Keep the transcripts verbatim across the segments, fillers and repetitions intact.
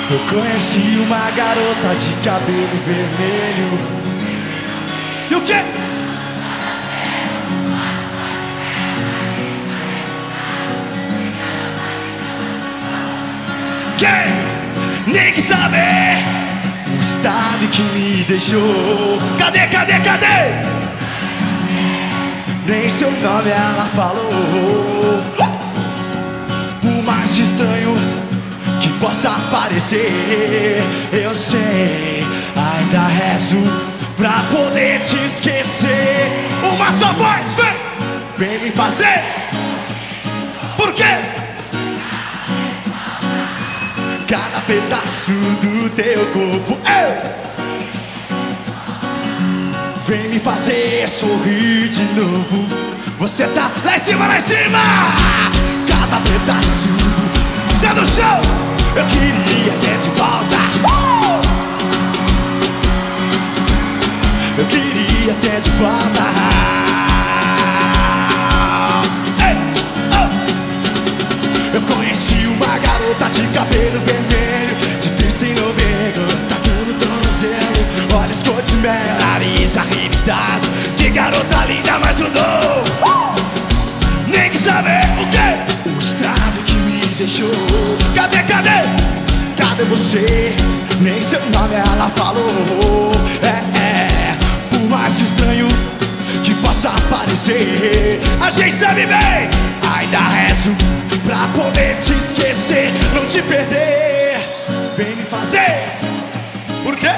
Eu conheci uma garota de cabelo vermelho. E o quê? Quem nem quis saber o estado que me deixou. Cadê, cadê, cadê? Nem seu nome ela falou. Por mais estranho que possa parecer, eu sei, ainda rezo pra poder te esquecer. Uma só voz, vem, vem me fazer. Por quê? Cada pedaço do teu corpo, eu vem me fazer sorrir de novo. Você tá lá em cima, lá em cima. Cada pedaço do céu do chão, eu queria ter de volta. uh! Eu queria ter de volta. Ei, oh! Eu conheci uma garota de cabelo vermelho, de piercing no umbigo, tatu no tornozelo, olhos cor de mel, nariz arrepiado. Que garota linda, mas mudou. uh! Nem quis saber o quê? O estrago que me deixou. Cadê, cadê? Cadê você? Nem seu nome ela falou. É, é, por mais estranho que possa parecer, a gente sabe bem, ainda rezo pra poder te esquecer, não te perder. Vem me fazer. Por quê?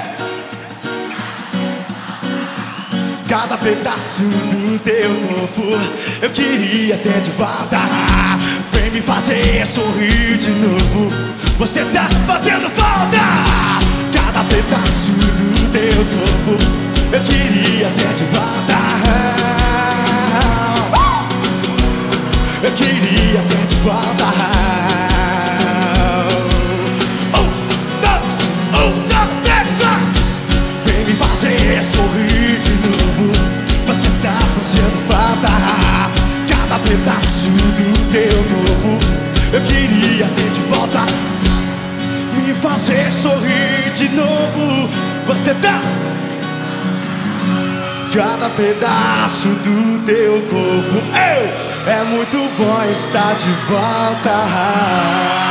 Cada pedaço do teu corpo eu queria ter de volta. Vem me fazer sorrir de novo. Você tá fazendo falta. Cada pedaço do teu corpo eu queria ter de volta. Eu queria ter de volta. Um, dois, um, dois, três, vai. Vem me fazer sorrir de novo. Você tá fazendo falta. Cada pedaço do teu corpo eu queria ter de volta. Me fazer sorrir de novo. Você tá. Cada pedaço do teu corpo, eu, é muito bom estar de volta.